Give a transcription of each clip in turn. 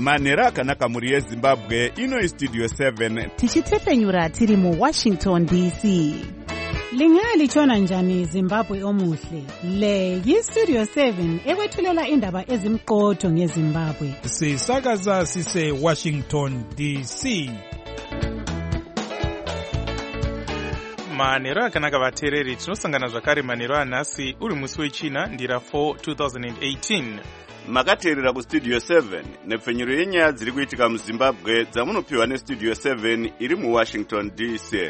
manhero akanaka mhuri yezimbabwe. Ino Studio 7 tichitefenyura tiri muWashington DC. Lingalitshona njani Zimbabwe omuhle? Le yiStudio 7 ekwethulela indaba ezimqotho ngeZimbabwe. Sisakaza sise Washington DC. Manhero akanaka vateereri, tinosangana zvakare manhero anhasi uri musi wechina ndira 4 2018. makateerera kuStudio 7 nepfenyuro yenyaya dziri kuitika muZimbabwe dzamunopiwa neStudio 7 iri muWashington DC.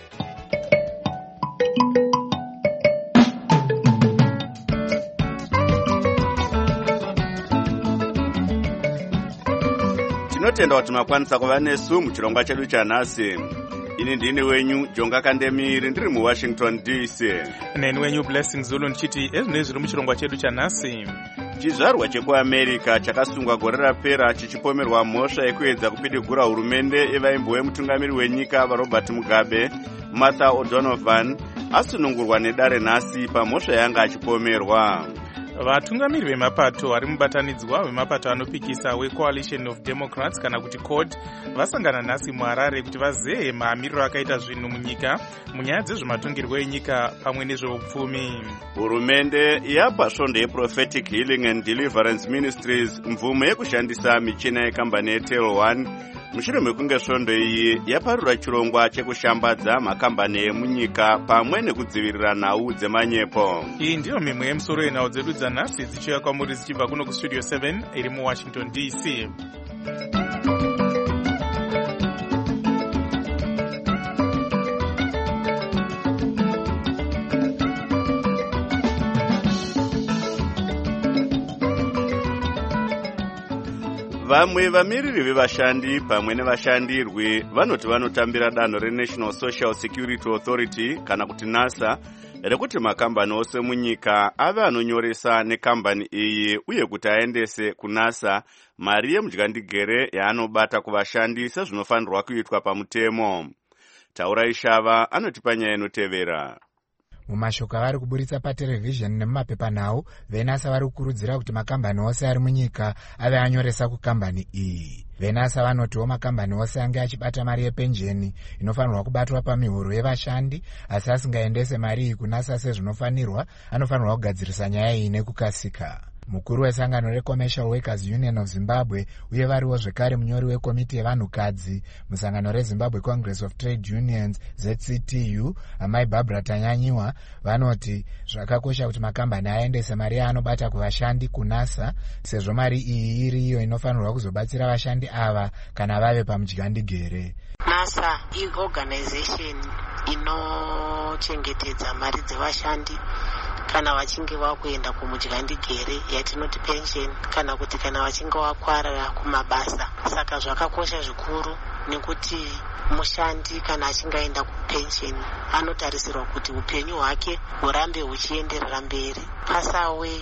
Tinotenda kuti makwanisa kuva nesu muchirongwa chedu chanhasi. Ini ndine wenyu Jonga Kandemiri ndiri muWashington DC. Neni wenyu Blessing Zulu ndichiti ezvinezvi zviri muchirongwa chedu chanhasi. Chizvarwa chekuAmerica chakasungwa gore rapera chichipomerwa mhosva yekuedza kupidigura hurumende yevaimbo vemutungamiri wenyika vaRobert Mugabe. Martha O'Donovan asunungurwa nedare nhasi pamhosva yanga achipomerwa. Vatungamiri vemapato ari mubatanidzwa vemapato anopikisa weCoalition of Democrats kana kuti CORD vasangana nhasi muHarare kuti vazehe mamiriro akaita zvinhu munyika munyaya dzezvematongerwo enyika pamwe nezveupfumi. Hurumende yapa svondo yeProphetic Healing and Deliverance Ministries mvumo yekushandisa michina yekambani yeTel One mushure mekunge svondo iyi yaparura chirongwa chekushambadza makambani emunyika pamwe nekudzivirira nhau dzemanyepo. Iyi ndiyo mimwe yemusoro yenhau dzedu dzanhasi dzichiuya kwamuri dzichibva kuno kuStudio 7 iri muWashington DC. Vamwe vamiriri vevashandi pamwe nevashandirwi vanoti vanotambira danho reNational Social Security Authority kana kuti NASA rekuti makambani ose munyika ave anonyoresa nekambani iyi uye kuti aendese kuNASA mari yemudyandigere yaanobata kuvashandi sezvinofanirwa kuitwa pamutemo. Taura Ishava anotipa nyaya inotevera. Mumashoko avari kuburitsa paterevhizheni nemumapepanhau, veNASA vari kukurudzira kuti makambani ose ari munyika ave anyoresa kukambani iyi. VeNASA vanotiwo makambani ose ange achibata mari yepenjeni inofanirwa kubatwa pamihoro yevashandi asi asingaendese mari iyi kuNASA sezvinofanirwa, anofanirwa kugadzirisa nyaya iyi nekukasika. Mukuru wesangano reCommercial Workers Union of Zimbabwe uye variwo zvekare munyori wekomiti yevanhukadzi musangano reZimbabwe Congress of Trade Unions ZCTU, amai Barbara Tanyanyiwa, vanoti zvakakosha kuti makambani aendese mari yaanobata kuvashandi kuNASA sezvo mari iyi iri iyo inofanirwa kuzobatsira vashandi ava kana vave pamudyandigere. NASA iorganization inochengetedza mari dzevashandi kana vachinge vakuenda kumudyandigere yatinoti pension kana kuti kana vachinge vakwarara kumabasa. Saka zvakakosha zvikuru nekuti mushandi kana achinge aenda kupension anotarisirwa kuti upenyu hwake hurambe huchienderera mberi pasawe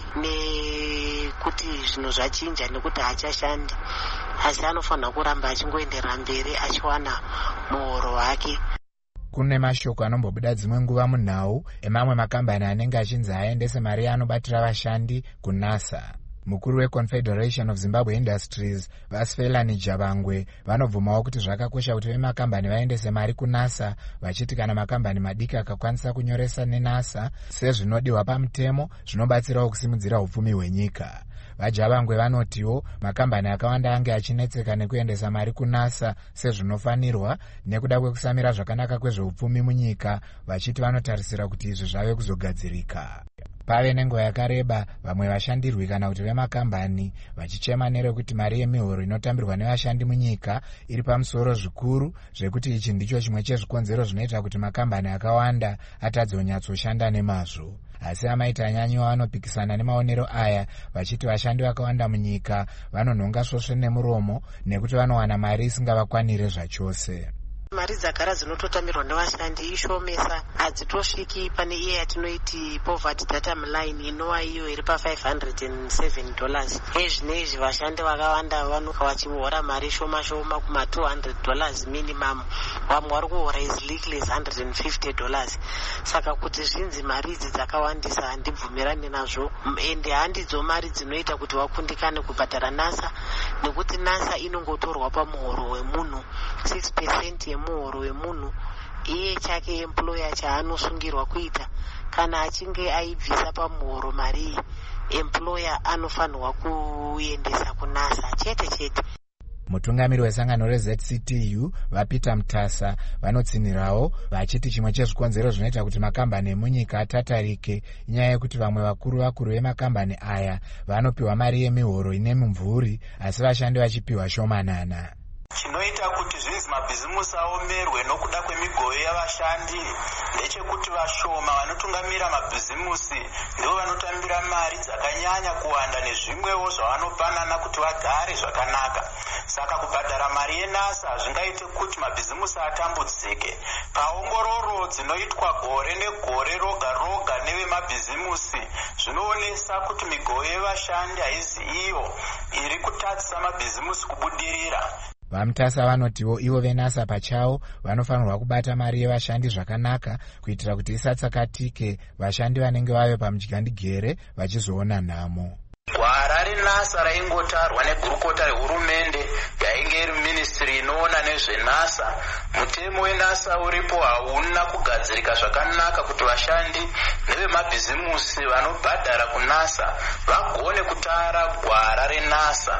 nekuti zvinhu zvachinja nekuti haachashandi, asi anofanira kuramba achingoenderera mberi achiwana muhoro wake. Kune mashoko anombobuda dzimwe nguva munhau emamwe makambani anenge achinzi aendese mari yaanobatira vashandi kuNASA. Mukuru weConfederation of Zimbabwe Industries Vasfelani Jabangwe vanobvumawo kuti zvakakosha kuti vemakambani vaendese mari kuNASA, vachiti kana makambani madiki akakwanisa kunyoresa neNASA sezvinodiwa pamutemo zvinobatsirawo kusimudzira upfumi hwenyika. VaJabangwe vanotiwo makambani akawanda ange achinetseka nekuendesa mari kuNASA sezvinofanirwa nekuda kwekusamira zvakanaka kwezveupfumi munyika, vachiti vanotarisira kuti izvi zvave kuzogadzirika. Pave nenguva yakareba vamwe vashandirwi kana kuti vemakambani vachichema nerekuti mari yemihoro inotambirwa nevashandi munyika iri pamusoro zvikuru zvekuti ichi ndicho chimwe chezvikonzero zvinoita kuti makambani akawanda atadzonyatsoshanda nemazvo. Asi amai Tanyanyiwa vanopikisana nemaonero aya vachiti vashandi vakawanda munyika vanonhonga svosve nemuromo nekuti vanowana mari isingavakwanire zvachose. Mari dzagara dzinototamirwa nevashandi ishomesa, hadzitosviki pane iye yatinoiti poverty datum line inova iyo iri pa$507. Ezvinezvi vashandi vakawanda vanoka vachihora mari shoma shoma kuma$200 minimum, vamwe vari kuhora as little as $150. Saka kuti zvinzi mari idzi dzakawandisa handibvumirani nazvo, ende handidzo mari dzinoita kuti vakundikane kubhadhara NASA, nekuti NASA inongotorwa pamuhoro wemunhu, 6% yemuhoro wemunhu iye chake employer chaanosungirwa kuita. Kana achinge aibvisa pamuhoro mari iyi, employer anofanirwa kuendesa kunasa chete. Mutungamiri wesangano reZCTU vaPeter Mutasa vanotsinirawo vachiti chimwe chezvikonzero zvinoita kuti makambani emunyika atatarike inyaya yekuti vamwe vakuru vemakambani aya vanopiwa mari yemihoro ine mumvuri asi vashandi vachipiwa shomanana. Chinoita kuti zvinzi mabhizimusi aomerwe nokuda kwemigoyo yavashandi ndechekuti vashoma vanotungamira mabhizimusi ndivo vanotambira mari dzakanyanya kuwanda nezvimwewo zvavanopanana kuti vagare zvakanaka. Saka kubhadhara mari yeNASA zvingaite kuti mabhizimusi atambudzike. Paongororo dzinoitwa gore negore roga roga nevemabhizimusi zvinoonesa kuti migoyo yevashandi haizi iyo iri kutadzisa mabhizimusi kubudirira. VaMutasa vanotiwo ivo veNASA pachavo vanofanirwa kubata mari yevashandi zvakanaka kuitira kuti isatsakatike vashandi vanenge vave pamudyandegere vachizoona nhamo. Gwara reNASA raingotarwa negurukota rehurumende yainge iri ministry inoona nezveNASA. Mutemo weNASA uripo hauna kugadzirika zvakanaka kuti vashandi nevemabhizimusi vanobhadhara kuNASA vagone kutara gwara reNASA.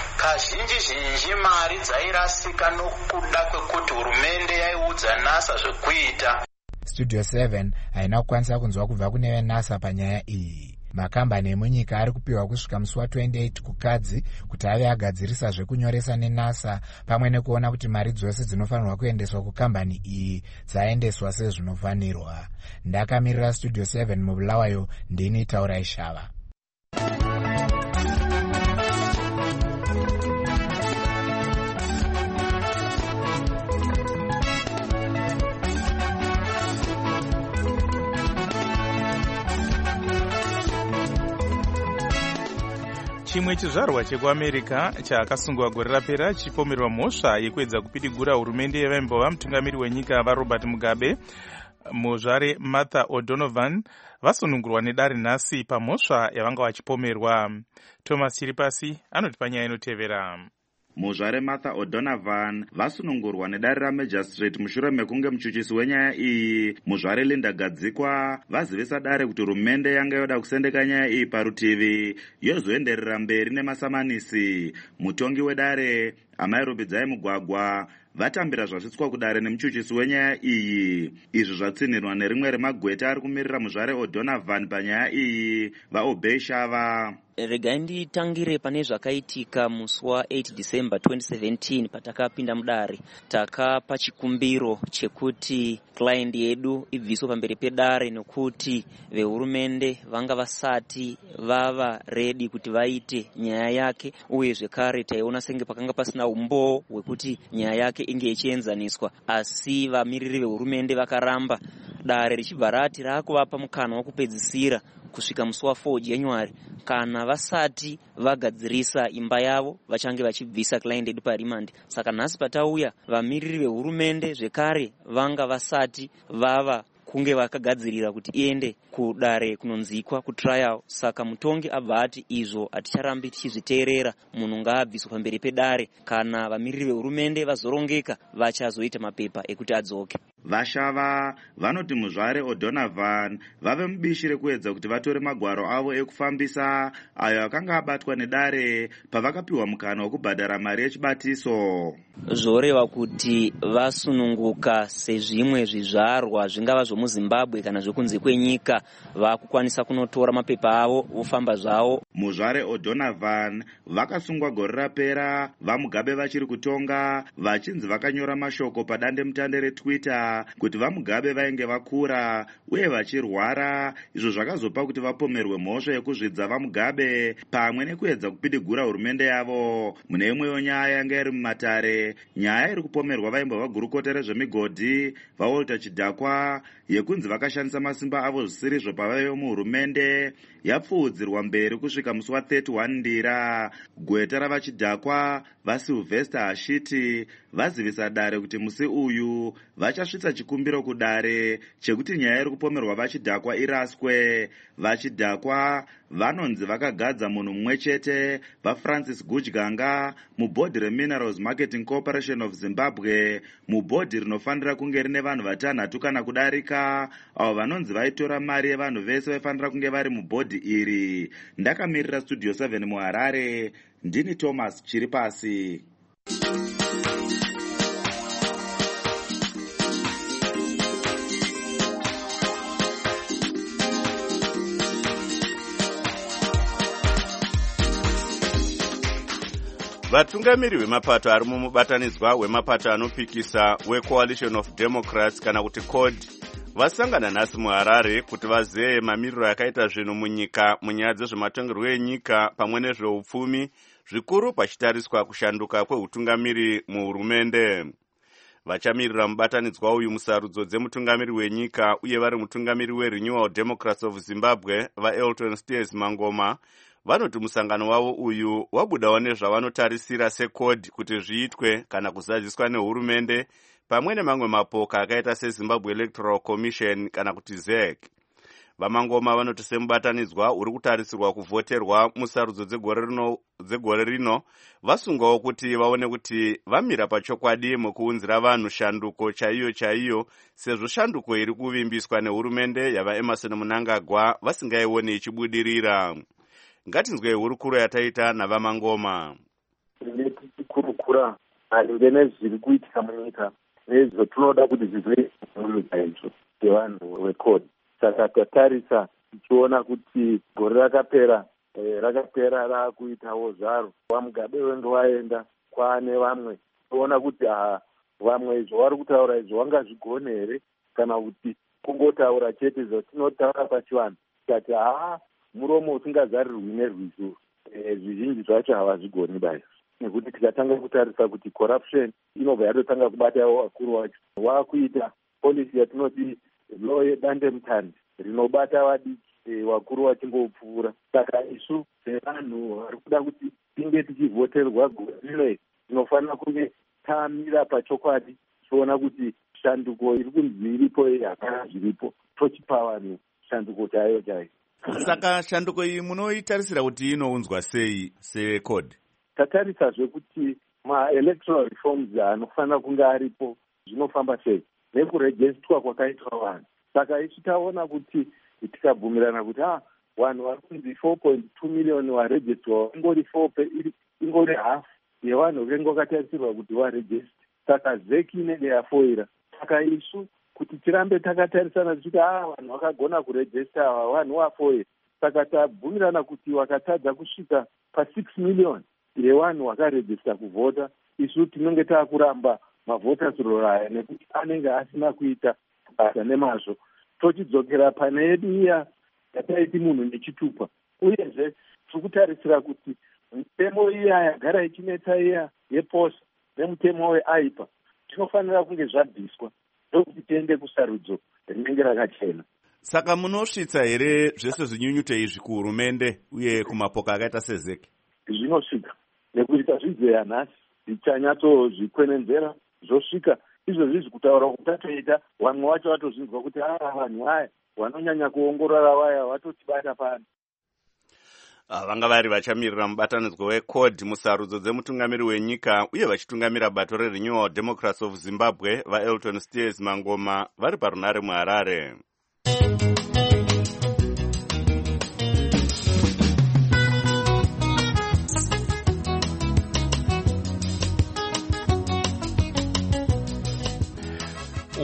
Kazhinji mari dzairasika nokuda kwekuti hurumende yaiudza NASA zvekuita. Studio 7 haina kukwanisa kunzwa kubva kune veNASA panyaya iyi. Makambani emunyika ari kupiwa kusvika musi wa28 kukadzi kuti ave agadzirisa zvekunyoresa neNASA pamwe nekuona kuti mari dzose dzinofanirwa kuendeswa kukambani iyi dzaendeswa sezvinofanirwa. Ndakamirira Studio 7 muBulawayo, ndini Taurai Shava. Chimwe chizvarwa chekuAmerica chakasungwa gore rapera chipomerwa mhosva yekuedza kupidigura hurumende yevaimbo mutungamiri wenyika vaRobert Mugabe. Muzvare Martha O'Donovan vasunungurwa nedare nhasi pamhosva yavanga vachipomerwa. Thomas Chiripasi anoti panyaya inotevera. Muzvare Martha O'Donovan vasunungurwa nedare raMagistrate mushure mekunge muchuchisi wenyaya iyi muzvare Linda Gadzikwa vazivisa dare kuti hurumende yanga yoda kusendeka nyaya iyi parutivi yozoenderera mberi nemasamanisi. Mutongi wedare Amai Robidzai Mugwagwa vatambira zvasvitswa kudare nemuchuchisi wenyaya iyi. Izvi zvatsinirwa nerimwe remagweta ari kumirira muzvare O'Donovan panyaya iyi, vaObey Shava. Regai nditangire pane zvakaitika musi wa8 December 2017 patakapinda mudare. Takapa chikumbiro chekuti client yedu ibviswe pamberi pedare nekuti vehurumende vanga vasati vava ready kuti vaite nyaya yake, uye zvekare taiona senge pakanga pasina umboo hwekuti nyaya yake inge ichienzaniswa, asi vamiriri vehurumende vakaramba. Dare richibva rati raakuvapa mukana wokupedzisira kusvika musi wa4 January kana vasati vagadzirisa imba yavo vachange vachibvisa client yedu parimandi. Saka nhasi patauya vamiriri vehurumende zvekare vanga vasati vava kunge vakagadzirira kuti iende kudare kunonzikwa kutrial. Saka mutongi abva ati izvo haticharambi tichizviteerera, munhu ngaabviswe pamberi pedare. Kana vamiriri vehurumende vazorongeka vachazoita mapepa ekuti adzoke. Vashava vanoti muzvare O'Donovan vave mubishi rekuedza kuti vatore magwaro avo ekufambisa ayo akanga abatwa nedare pavakapiwa mukana wokubhadhara mari yechibatiso. Zvoreva kuti vasununguka sezvimwe zvizvarwa zvingava zvomuZimbabwe kana zvekunze kwenyika vakukwanisa kunotora mapepa avo vofamba zvavo. muzvare O'Donovan vakasungwa gore rapera vamugabe vachiri kutonga vachinzi vakanyora mashoko padandemutande reTwitter kuti vamugabe vainge vakura uye vachirwara, izvo zvakazopa kuti vapomerwe mhosva yekuzvidza vamugabe pamwe nekuedza kupidigura hurumende yavo. Mune imweyo nyaya yanga iri mumatare, nyaya iri kupomerwa vaimbo vagurukota rezvemigodhi vaWalter Chidhakwa yekunzi vakashandisa masimba avo zvisirizvo pavaiva muhurumende yapfuudzirwa mberi kusvika musi wa31 Ndira. Gweta ravachidhakwa vaSylvester Hashiti vazivisa dare kuti musi uyu vachasvitsa chikumbiro kudare chekuti nyaya iri kupomerwa vachidhakwa iraswe. Vachidhakwa vanonzi vakagadza munhu mumwe chete vaFrancis Gujganga mubhodhi reMinerals Marketing Corporation of Zimbabwe, mubhodhi rinofanira kunge rine vanhu vatanhatu kana kudarika, avo vanonzi vaitora mari yevanhu vese vaifanira kunge vari mubhodhi iri. Ndakamirira Studio 7 muHarare, ndini Thomas Chiripasi. Vatungamiri vemapato ari mumubatanidzwa wemapato anopikisa weCoalition of Democrats kana kuti CODE vasangana nhasi muHarare kuti vazeye mamiriro akaita zvinhu munyika munyaya dzezvematongerwo enyika pamwe nezveupfumi, zvikuru pachitariswa kushanduka kweutungamiri muhurumende. Vachamirira mubatanidzwa uyu musarudzo dzemutungamiri wenyika uye vari mutungamiri weRenewal Democrats of Zimbabwe vaElton Steers Mangoma vanoti musangano wavo uyu wabudawo nezvavanotarisira seCODE kuti zviitwe kana kuzadziswa nehurumende pamwe nemamwe mapoka akaita seZimbabwe Electoral Commission kana kuti ZEC. Vamangoma vanoti semubatanidzwa uri kutarisirwa kuvhoterwa musarudzo dzegore rino vasungawo kuti vaone kuti vamira pachokwadi mukuunzira vanhu shanduko chaiyo sezvo shanduko iri kuvimbiswa nehurumende yavaEmerson Mnangagwa vasingaione ichibudirira. Ngatinzwe hurukuro yataita navamangoma. Kurukura maringe nezviri kuitika munyika nezvatinoda kuti zvizoitika munyika izvo sevanhu veCODE. Saka tatarisa tichiona kuti gore rakapera raakuitawo zvaro. Vamugabe wenge waenda kwaane vamwe toona kuti vamwe izvo vari kutaura izvo vangazvigone here kana kuti kungotaura chete zvatinotaura pachivanhu tikati muromo usingazarirwi nerwizi. Zvizhinji zvacho havazvigoni bayo, nekuti tikatanga kutarisa kuti corruption inobva yatotanga kubatawo vakuru vacho. Waakuita polisi yatinoti law yedandemutande rinobata vadiki vakuru vachingopfuura. Saka isu sevanhu vari kuda kuti tinge tichivhoterwa gore rino tinofanira kunge tamira pachokwadi tichiona kuti shanduko iri kunzi iripo hapana zviripo, tochipa vanhu shanduko chaiyo. Saka shanduko iyi munoitarisira kuti inounzwa sei seCODE? Tatarisazve kuti ma-electoral reforms anofanira kunge aripo zvinofamba sei nekurejestwa kwakaitwa vanhu. Saka isu taona kuti tikabvumirana kuti vanhu vari kunzi 4.2 million varejestwa ingori half yevanhu vengo vakatarisirwa kuti varejesti. Saka ZEC inenge yafoira. Saka isu kuti tirambe takatarisana tichiti vanhu vakagona kurejesta vanhu vafoye. Saka tabvumirana kuti vakatadza kusvika pa6 million yevanhu vakarejesta kuvhota, isu tinenge taakuramba mavhoters roll aya nekuti anenge asina kuita basa nemazvo. Tochidzokera pane yedu iya yataiti munhu nechitupa. Uyezve tiri kutarisira kuti mitemo iya yagara ichinetsa iya yeposa nemutemo weAIPA tinofanira kunge zvabviswa ndokuti tiende kusarudzo rinenge rakachena. Saka munosvitsa here zvese zvinyunyute izvi kuhurumende uye kumapoka akaita seZEC? Zvinosvika nekuti tazvizeya nhasi tichanyatsozvikwenenzera zvosvika izvozvi zvikutaura kuti tatoita vamwe vacho vatozvinzwa kuti vanhu vaya vanonyanya kuongorora vaya vatotibata pano. Vanga vari vachamirira mubatanidzwa weCODE musarudzo dzemutungamiri wenyika uye vachitungamira bato reRenewal Democrats of Zimbabwe vaElton Steers Mangoma vari parunare muHarare.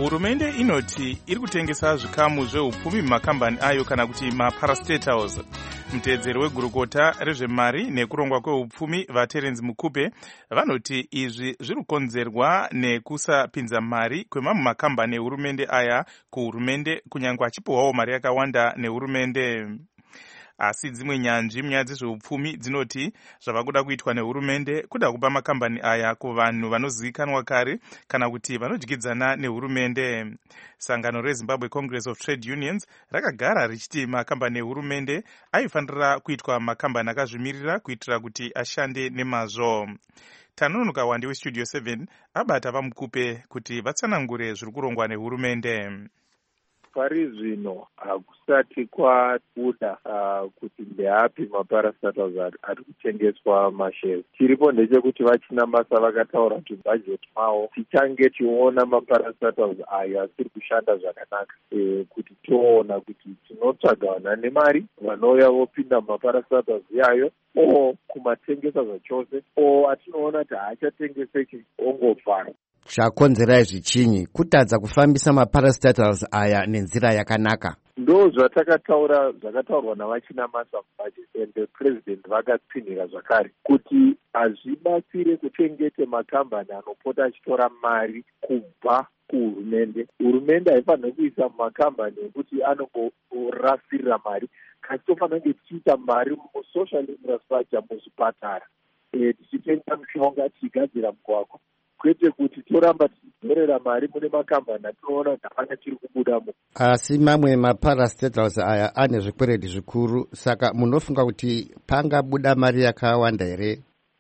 Hurumende inoti iri kutengesa zvikamu zveupfumi mumakambani ayo kana kuti maparastatals. Mutedzeri wegurukota rezvemari nekurongwa kweupfumi vaTerence Mukupe vanoti izvi zviri kukonzerwa nekusapinza mari kwemamwe makambani ehurumende aya kuhurumende, kunyange achipiwawo mari yakawanda nehurumende. Asi dzimwe nyanzvi munyaya dzezveupfumi dzinoti zvava kuda kuitwa nehurumende kuda kupa makambani aya kuvanhu vanozivikanwa kare kana kuti vanodyidzana nehurumende. Sangano reZimbabwe Congress of Trade Unions rakagara richiti makambani ehurumende aifanira kuitwa makambani akazvimirira kuitira kuti ashande nemazvo. Tanonoka Wande weStudio 7 abata vaMukupe kuti vatsanangure zviri kurongwa nehurumende. Pari zvino hakusati kwabuda kuti ndeapi maparastatals ari kutengeswa mashares. Chiripo ndechekuti vachina masa vakataura kuti bhajeti mavo tichange tiona maparastatals ayo asiri kushanda zvakanaka, kuti toona kuti tinotsvaga vanhane mari vanouya vopinda mumaparastatals yayo o kumatengesa zvachose o atinoona kuti haachatengeseki ongofara. Chakonzera izvi chinyi? Kutadza kufambisa maparastatals aya nenzira yakanaka. Ndo zvatakataura zvakataurwa navachina masa mubhajeti and president vakapinhira zvakare kuti hazvibatsire kuchengete makambani anopota achitora mari kubva kuhurumende. Hurumende haifaniri kuisa mumakambani ekuti anongorasirira mari, kasi tofanira kunge tichiita mari musocial infrastructure, muzvipatara, tichitenga mishonga, tichigadzira mugwagwa, kwete kuti toramba tichidhorera mari mune makambani atinoona kuti hapana chiri kubudamo. Asi mamwe maparastatals aya ane zvikwereti zvikuru, saka munofunga kuti pangabuda mari yakawanda here?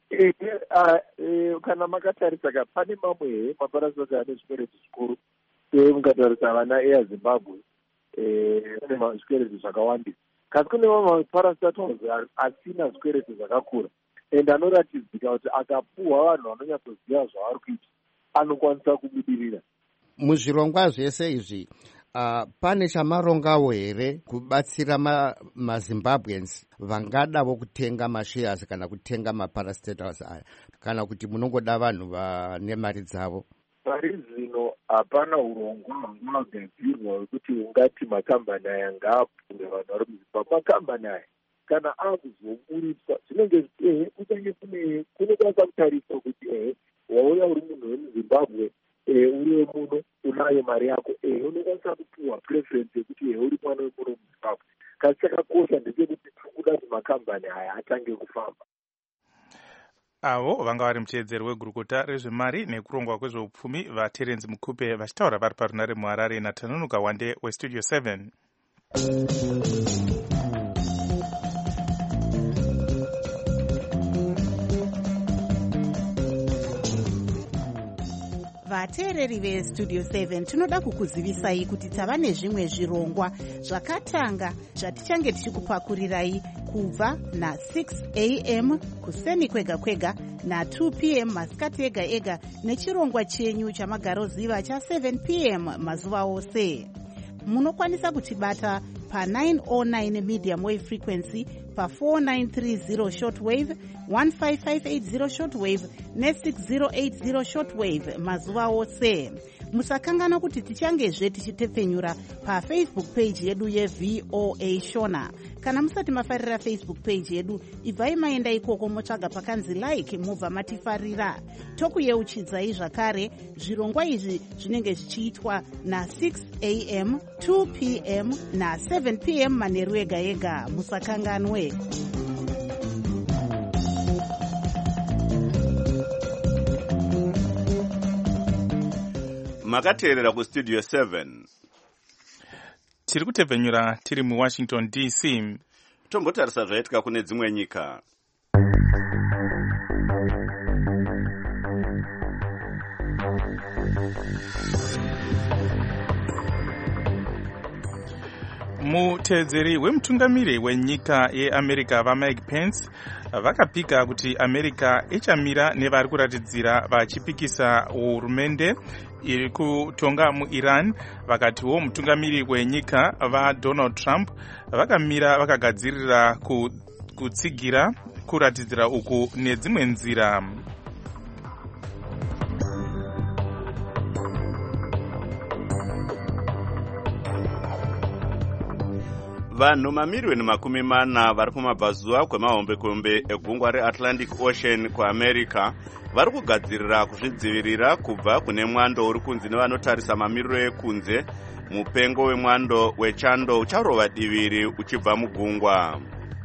Kana makatarisa pane mamwe maparastatals ane zvikwereti zvikuru, mukatarisa vana Air Zimbabwe ane zvikwereti zvakawandisa, kasi kune mamwe maparastatals asina zvikwereti zvakakura and anoratidzika kuti akapuhwa vanhu vanonyatsoziva zvavari kuita anokwanisa kubudirira. Muzvirongwa zvese izvi pane chamarongawo here kubatsira maZimbabweans vangadavo kutenga mashares kana kutenga maparastatals aya, kana kuti munongoda vanhu vane mari dzavo? Pari zvino hapana urongwa hwakagadzirwa hwekuti ungati makambani aya ngaapuwe vanhu vari muZimbabwe. Makambani aya kana akuzoburiswa zvinenge kutange kunokwanisa kutariswa kuti wauya uri munhu wemuZimbabwe, uriwe muno unayo mari yako, unokwanisa kupuwa preference yekuti uri mwana wemuno wemuZimbabwe. Kasi chakakosha ndechekuti tikuda kuti makambani aya atange kufamba. Avo vanga vari muteedzeri wegurukota rezvemari nekurongwa kwezveupfumi vaTerence Mukupe vachitaura vari parunare muHarare naTanonoka Wande weStudio 7. Vateereri veStudio 7 tinoda kukuzivisai kuti tava nezvimwe zvirongwa zvakatanga zvatichange tichikupakurirai kubva na6 am kuseni kwega kwega na2 pm masikati ega ega nechirongwa chenyu chamagaroziva cha7 pm mazuva ose. Munokwanisa kutibata pa909 medium wave frequency, pa4930 shortwave, 15580 shortwave ne6080 shortwave mazuva ose. Musakangana kuti tichangezve tichitepfenyura paFacebook page yedu yeVOA Shona. Kana musati mafarira Facebook page yedu, ibvai maenda ikoko motsvaga pakanzi like mubva matifarira. Tokuyeuchidzai zvakare zvirongwa izvi zvinenge zvichiitwa na6 am, 2 pm na7 pm manheru ega ega. Musakanganwe. Makateerera kuStudio 7. Tiri kutepfenyura tiri muWashington DC. Tombotarisa zvaitika kune dzimwe nyika. Muteedzeri wemutungamiri wenyika yeAmerica vaMike Pence vakapika kuti America ichamira nevari kuratidzira vachipikisa hurumende iri kutonga muIran. Vakatiwo mutungamiri wenyika vaDonald Trump vakamira vakagadzirira kutsigira kuratidzira uku nedzimwe nzira. Vanhu mamiliyoni 40 vari kumabvazuva kwemahombekombe egungwa reAtlantic Ocean kuAmerica vari kugadzirira kuzvidzivirira kubva kune mwando uri kunzi nevanotarisa mamiriro ekunze. Mupengo wemwando wechando ucharova diviri uchibva mugungwa.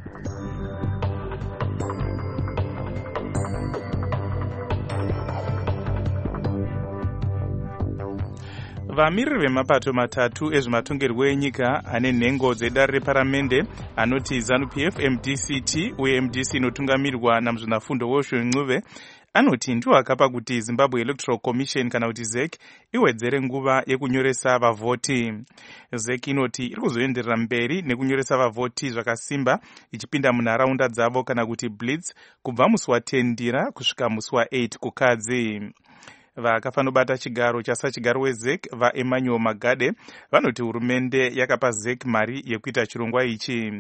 Vamiriri vemapato matatu ezvematongerwo enyika ane nhengo dzedare reparamende anoti ZANU-PF, MDC-T uye MDC inotungamirirwa namuzvinafundo Woshwe Ncube anoti ndiwo akapa kuti Zimbabwe Electoral Commission kana kuti ZEC iwedzere nguva yekunyoresa vavhoti. ZEC inoti iri kuzoenderera mberi nekunyoresa vavhoti zvakasimba ichipinda munharaunda dzavo kana kuti blitz kubva musi wa10 ndira kusvika musi wa8 kukadzi. Vakafanobata chigaro chasachigaro weZEC vaEmmanuel Magade vanoti hurumende yakapa ZEC mari yekuita chirongwa ichi.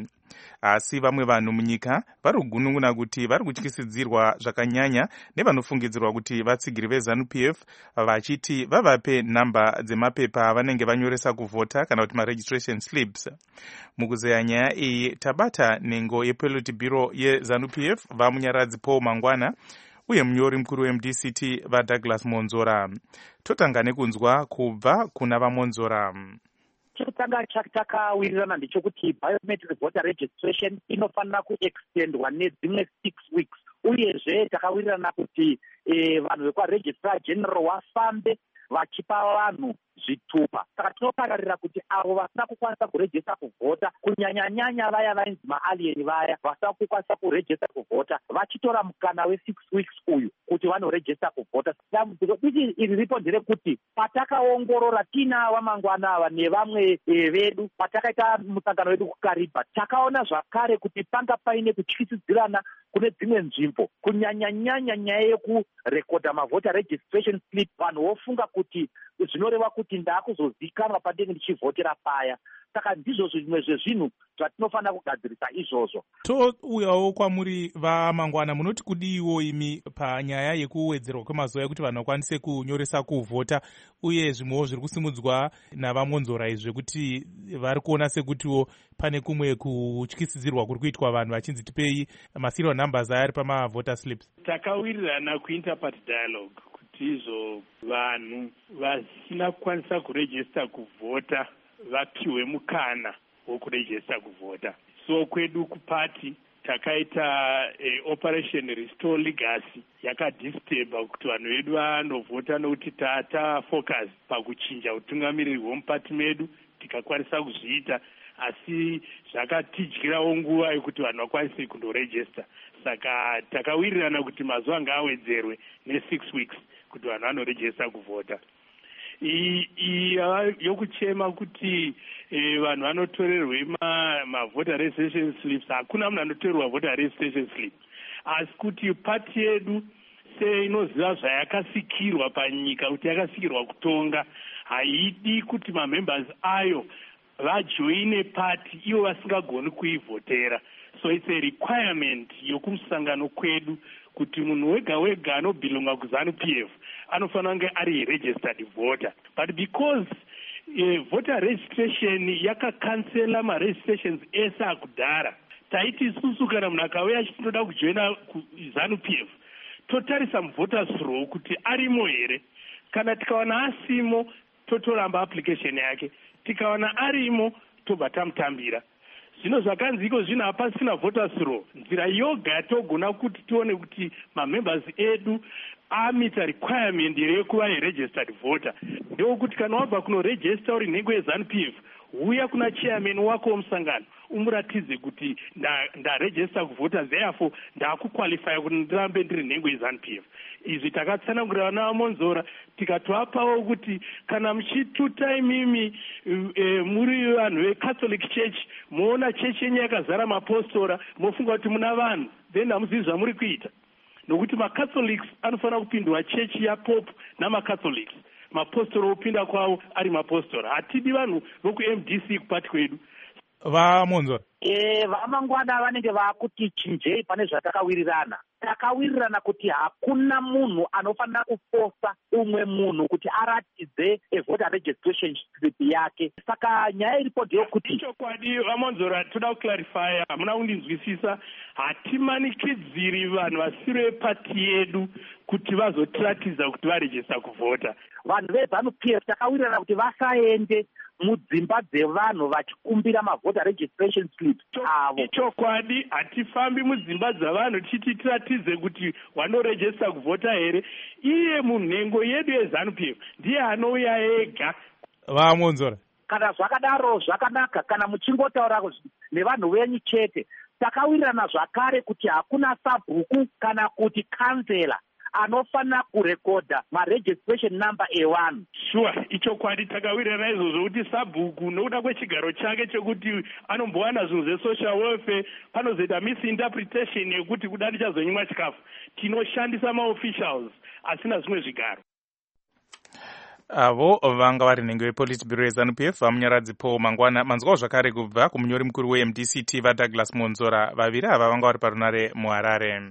Asi vamwe vanhu munyika vari kugunun'una kuti vari kutyisidzirwa zvakanyanya nevanofungidzirwa kuti vatsigiri veZANU-PF vachiti vavape nhamba dzemapepa vanenge vanyoresa kuvhota kana kuti maregistration slips. Mukuzeya nyaya iyi tabata nhengo yePolity Bureau yeZANU-PF vamunyaradzi Paul Mangwana uye munyori mukuru weMDC-T vaDouglas Monzora. Totanga nekunzwa kubva kuna vaMonzora. Chekutanga chakawirirana ndechekuti biometric voter registration inofanira kuextendwa nedzimwe 6 weeks. Uyezve takawirirana kuti vanhu vekwaregistrar general vafambe vachipa vanhu zvitupa. Saka tinokararira kuti avo vasina kukwanisa kurejista kuvhota, kunyanya-nyanya vaya vainzi maalieni vaya vasina kukwanisa kurejista kuvhota, vachitora mukana we6 weeks uyu kuti vanorejista kuvhota. Dambudziko dichi iri ripo nderekuti patakaongorora tina Wamangwana ava nevamwe vedu patakaita musangano wedu kuKariba, takaona zvakare kuti panga paine kutyisidzirana kune dzimwe nzvimbo, kunyanya-nyanya nyaya yekurekodha mavhota registration slip. Vanhu vofunga kuti zvinoreva kuti ndakuzozikanwa pandenge ndichivhotera paya. Saka ndizvo zvimwe zvezvinhu zvatinofanira kugadzirisa izvozvo. Touyawo kwamuri vaMangwana, munoti kudiiwo imi panyaya yekuwedzerwa kwemazuva ekuti vanhu vakwanise kunyoresa kuvhota, uye zvimwewo zviri kusimudzwa navaMonzora izvi kuti vari kuona sekutiwo pane kumwe kutyisidzirwa kuri kuitwa vanhu vachinzi tipei maserial numbers aya ari pamavhota slips. Takawirirana kuinterparty dialogue kuti izvo vanhu vasina kukwanisa kurejista kuvhota vapiwe mukana wokurejista kuvhota. So kwedu kupati takaita operation restore legacy yakadisturba kuti vanhu vedu vanovhota nokuti tatafocus pakuchinja utungamiriri hwemupati medu tikakwanisa kuzviita, asi zvakatidyirawo nguva yekuti vanhu vakwanise kundorejista. Saka takawirirana kuti mazuva ngaawedzerwe ne6 weeks kuti vanhu vanorejista kuvhota. Yokuchema kuti vanhu vanotorerwe mavhota registration slips, hakuna munhu anotorerwa vhota registration slip, asi kuti pati yedu seinoziva zvayakasikirwa panyika kuti yakasikirwa kutonga, haidi kuti mamembers ayo vajoine pati ivo vasingagoni kuivhotera. So it's a requirement yokumusangano kwedu kuti munhu wega wega anobhilonga kuZANU-PF anofanira kunge ari registered voter. But because voter registration yakakansela maregistrations ese akudhara, taiti isusu kana munhu akauya achitoda kujoina kuZANU-PF totarisa muvoters roll kuti arimo here. Kana tikaona asimo totoramba application yake, tikaona arimo tobva tamutambira. Zvino zvakanziko zvino hapasina voters roll. Nzira yoga yatogona kuti tione kuti mamembers edu amita requirement yekuva registered voter ndokuti kana wabva kunoregister uri nhengo yeZANU-PF, uya kuna chairman wako womusangano umuratidze kuti ndaregister kuvhota, therefore ndakuqualify kuti ndirambe ndiri nhengo yeZANU-PF. Izvi takatsanangurira navaMonzora tikatovapawo kuti kana muchituta imimi muri vanhu veCatholic Church moona chechi yenyu yakazara mapostora mofunga kuti muna vanhu, then hamuzivi zvamuri kuita. Nokuti maCatholics anofanira kupindwa chechi yaPope namaCatholics, mapostora opinda kwavo ari mapostora. Hatidi vanhu vokuMDC kupati kwedu. VaMonzora vaMangwana vanenge vakuti chinjei pane zvatakawirirana. takawirirana kuti hakuna munhu anofanira kufosa umwe munhu kuti aratidze voter registration slip yake. Saka nyaya iripo ndeyokuti chokwadi vamonzora toda kuclarifya, hamuna kundinzwisisa. Hatimanikidziri vanhu vasiri vepati yedu kuti vazotiratidza kuti varejista kuvhota. Vanhu veZANU-PF takawirirana kuti vasaende mudzimba dzevanhu vachikumbira mavhota registration slip avo. Chokwadi, hatifambi mudzimba dzavanhu tichiti tiratidze kuti wanorejista kuvhota here. Iye munhengo yedu yeZANU-PF ndiye anouya ega. Vamonzora, kana zvakadaro zvakanaka, kana muchingotaura nevanhu venyu chete. Takawirirana zvakare kuti hakuna sabhuku kana kuti kansela anofanira kurekodha maregistration number evanhu. Sure, ichokwadi takawirirana izvozvo kuti sabhuku nokuda kwechigaro chake chekuti anombowana zvinhu zvesocial welfare panozoita misinterpretation yekuti kuda ndichazonyimwa chikafu. Tinoshandisa maofficials asina zvimwe zvigaro. avo vanga vari nhengo yepolitburo yeZANU-PF vamunyaradzi Paul Mangwana. Manzwawo zvakare kubva kumunyori mukuru weMDCT vaDouglas Monzora. Vaviri ava vanga vari parunare muHarare.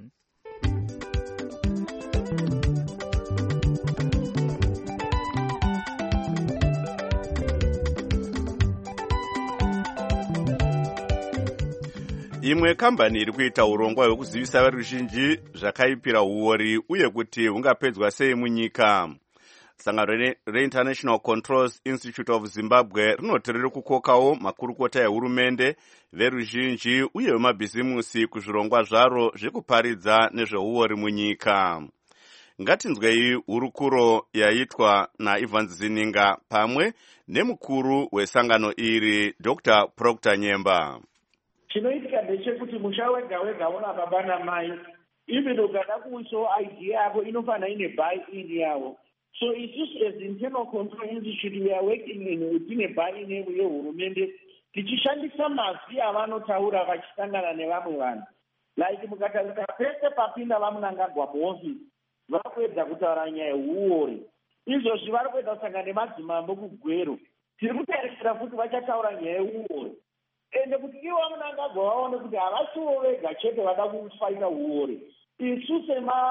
Imwe kambani iri kuita urongwa hwekuzivisa veruzhinji zvakaipira huori uye kuti hungapedzwa sei munyika. Sangano reInternational Controls Institute of Zimbabwe rinoti riri kukokawo makurukota ehurumende, veruzhinji uye vemabhizimusi kuzvirongwa zvaro zvekuparidza nezvehuori munyika. Ngatinzwei hurukuro yaitwa naIvan Zininga pamwe nemukuru wesangano iri Dr. Proctor Nyemba. Chinoitika ndechekuti musha wega wega una baba namai, even ukada kuisawo idea yako inofanira ine buy-in yavo. So isusu as Internal Control Institute we are working in buy-in yehurumende tichishandisa mazwi avanotaura vachisangana nevamwe vanhu. Like mukatarisa pese papinda vamunangagwa muofisi vakuedza kutaura nyaya yehuori. Izvozvi vari kuedza kusangana nemadzimambo kugwero. Tiri kutarisira kuti vachataura nyaya yehuori. Ende kuti ivo vamunangagwa vaone kuti havasiwo vega chete vada kufaita huori. Isu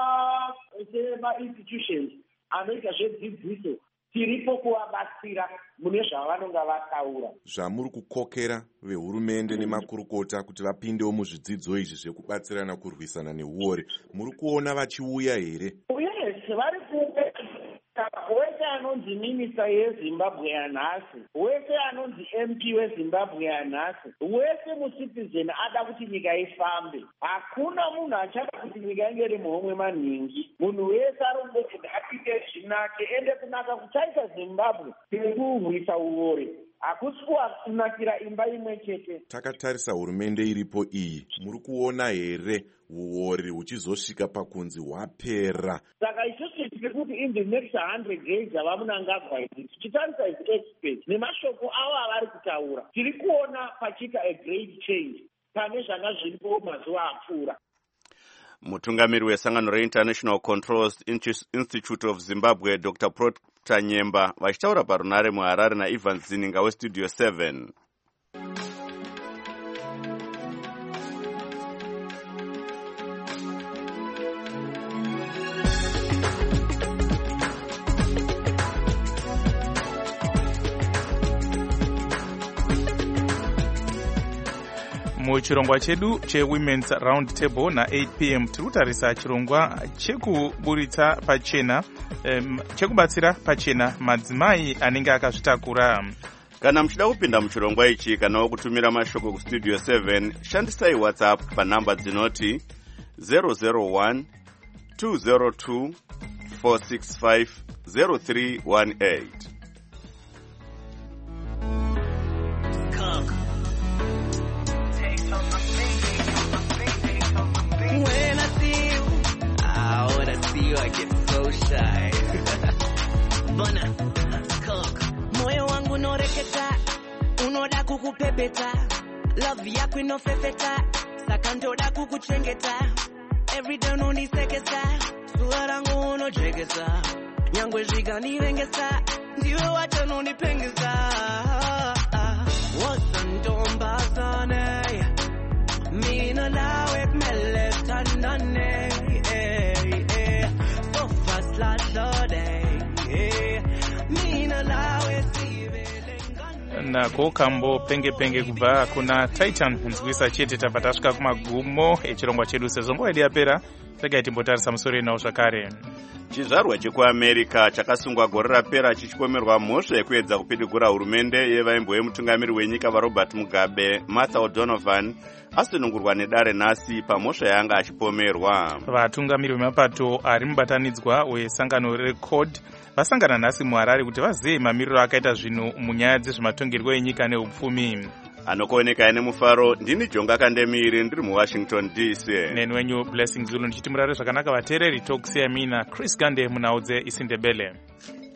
sema-institutions anoita zvedzidziso tiripo kuvabatsira mune zvavanonga vataura. Zvamuri kukokera vehurumende nemakurukota kuti vapindewo muzvidzidzo izvi zvekubatsirana kurwisana nehuori, muri kuona vachiuya here? Yes, vari kuuya. Wese anonzi minista yeZimbabwe yanhasi, wese anonzi MP weZimbabwe yanhasi, wese mucitizen ada kuti nyika ifambe. Hakuna munhu achada kuti nyika inge iri muhomwe manhingi. Munhu wese arongoti ngapinde zvinake, ende kunaka kuchaita Zimbabwe tiri kurwisa huori. Hakusi kunakira imba imwe chete. Takatarisa hurumende iripo iyi, muri kuona here huori huchizosvika pakunzi hwapera? Saka isusu tiri kuti in the next 100 days avamunangagwa idzi tichitarisa idzi experts nemashoko avo avari kutaura, tiri kuona pachiita a great change pane zvanga zviripo mazuva apfuura. Mutungamiri wesangano reInternational Controls Institute of Zimbabwe Dr. Proctor Nyemba vachitaura parunare muHarare naIvan Zininga weStudio 7. Muchirongwa chedu cheWomen's Round Table na8 p.m. tikutarisa chirongwa chekuburitsa pachena, chekubatsira pachena madzimai anenge akazvitakura. Kana muchida kupinda muchirongwa ichi kana kutumira mashoko kuStudio 7, shandisai WhatsApp panamba dzinoti 001 202 465 0318. I get so shy. Bona, moyo wangu noreketa, unoda kukupepeta, love yako inofefeta, saka ndoda kukuchengeta, everyday unonisekesa, sura langu unojegesa, nyangwe zvikanirengesa, ndiwe wacho unonipengesa. Wasandombazane, mina nawe kumele tandane. nako kambo penge penge kubva kuna Titan nzwisa chete tabva tasvika kumagumo echirongwa chedu sezvo nguva yedu yapera. Regai timbotarisa musoro inawo zvakare. Chizvarwa chekuamerica chakasungwa gore rapera chichikomerwa mhosva yekuedza kupidigura hurumende yevaimbo yemutungamiri wenyika vaRobert Mugabe, Martha O'Donovan asunungurwa nedare nhasi pamhosva yaanga achipomerwa. Vatungamiri vemapato ari mubatanidzwa wesangano reCORD vasangana nhasi muHarare kuti vazive mamiriro akaita zvinhu munyaya dzezvematongerwo enyika neupfumi. Anokuoneka ine mufaro, ndini Jonga Kandemiri ndiri muWashington DC. Neni wenyu Blessing Zulu ndichiti murare zvakanaka vateereri. Tokusiyamina Chris Gande munhau dzeIsindebele.